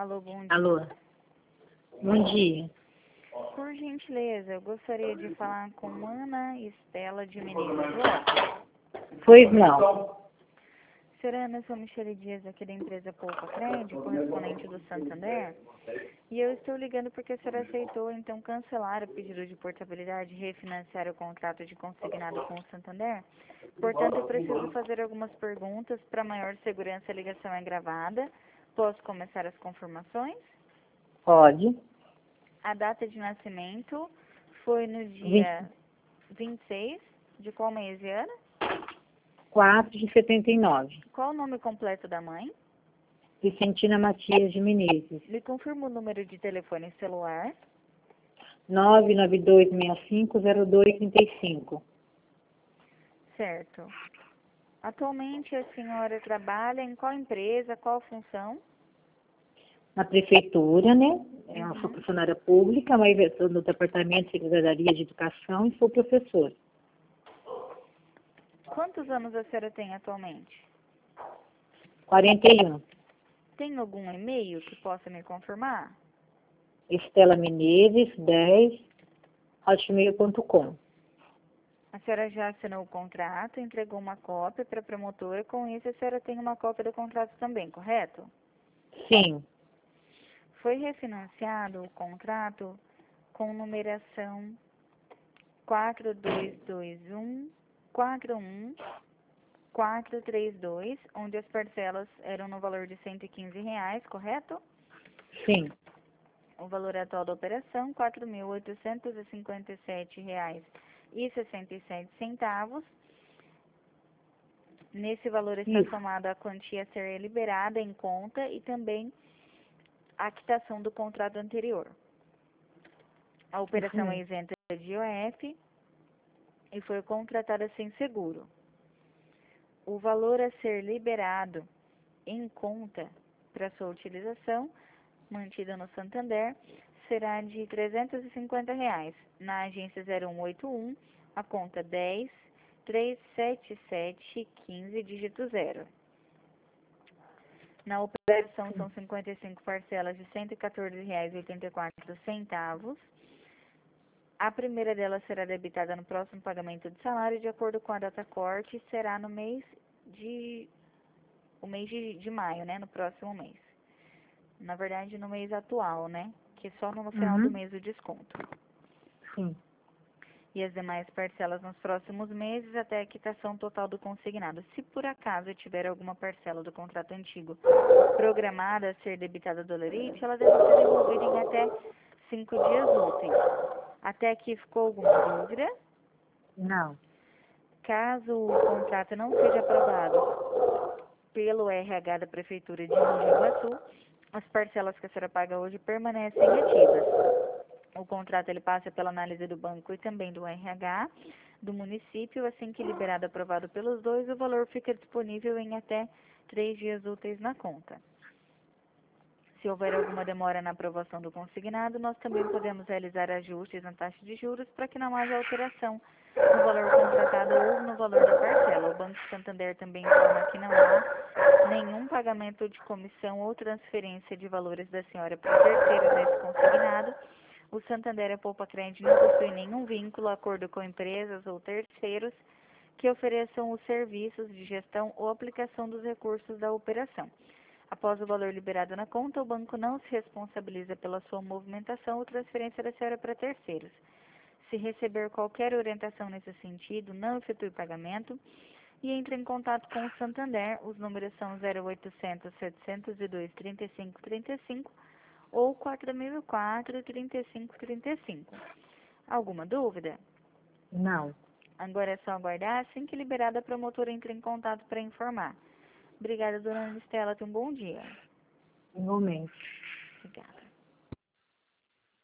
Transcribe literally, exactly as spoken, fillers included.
Alô, bom dia. Alô, bom dia. Por gentileza, eu gostaria de falar com Ana Estela de Menezes Lopes. Pois não. Senhora Ana, eu sou Michele Dias, aqui da empresa Poupa Crédito, correspondente do Santander. E eu estou ligando porque a senhora aceitou, então, cancelar o pedido de portabilidade e refinanciar o contrato de consignado com o Santander. Portanto, eu preciso fazer algumas perguntas. Para maior segurança, a ligação é gravada. Posso começar as confirmações? Pode. A data de nascimento foi no dia vinte e seis de qual mês e ano? quatro de setenta e nove. Qual o nome completo da mãe? Vicentina Matias de Menezes. Me confirma o número de telefone celular. nove nove dois seis cinco zero dois três cinco. Certo. Atualmente a senhora trabalha em qual empresa, qual função? Na prefeitura, né? Eu Uhum. sou funcionária pública, mas eu sou do Departamento de Secretaria de Educação e sou professora. Quantos anos a senhora tem atualmente? quarenta e um. Tem algum e-mail que possa me confirmar? Estela Menezes, dez, hotmail ponto com. A senhora já assinou o contrato, entregou uma cópia para a promotora, com isso a senhora tem uma cópia do contrato também, correto? Sim, Foi refinanciado o contrato com numeração quatro dois dois um quatro um quatro três dois, onde as parcelas eram no valor de cento e quinze reais, correto? sim. O valor atual da operação, quatro mil oitocentos e cinquenta e sete reais e sessenta e sete centavos. Nesse valor está Isso. somada a quantia a ser liberada em conta e também a quitação do contrato anterior. A operação Isso é mesmo. isenta de I O F e foi contratada sem seguro. O valor a ser liberado em conta para sua utilização, mantida no Santander, será de trezentos e cinquenta reais. Na agência zero um oito um, a conta dez, trezentos e setenta e sete, quinze, dígito zero. Na operação são cinquenta e cinco parcelas de cento e quatorze reais e oitenta e quatro centavos. A primeira delas será debitada no próximo pagamento de salário, de acordo com a data corte, será no mês de o mês de, de maio, né, no próximo mês. Na verdade, no mês atual, né, que é só no final do Uhum. mês o desconto. Sim. E as demais parcelas nos próximos meses até a quitação total do consignado. Se por acaso tiver alguma parcela do contrato antigo programada a ser debitada do lerite, ela deve ser devolvida em até cinco dias úteis. Até aqui ficou alguma dúvida? Não. Caso o contrato não seja aprovado pelo R H da Prefeitura de Mogi Guaçu, as parcelas que a senhora paga hoje permanecem ativas. O contrato ele passa pela análise do banco e também do R H do município. Assim que liberado e aprovado pelos dois, o valor fica disponível em até três dias úteis na conta. Se houver alguma demora na aprovação do consignado, nós também podemos realizar ajustes na taxa de juros para que não haja alteração no valor contratado ou no valor da parcela. O Banco Santander também informa que não há nenhum pagamento de comissão ou transferência de valores da senhora para terceiros nesse consignado. O Santander e a Poupa Crédito não possuem nenhum vínculo, acordo com empresas ou terceiros que ofereçam os serviços de gestão ou aplicação dos recursos da operação. Após o valor liberado na conta, o banco não se responsabiliza pela sua movimentação ou transferência da senhora para terceiros. Se receber qualquer orientação nesse sentido, não efetue pagamento e entre em contato com o Santander. Os números são zero oitocentos, setecentos e dois, trinta e cinco trinta e cinco ou quatro mil e quatro, trinta e cinco trinta e cinco. Alguma dúvida? Não. Agora é só aguardar. Assim que liberada, a promotora entra em contato para informar. Obrigada, dona Ana Estela. Tenha um bom dia. Igualmente. Obrigada.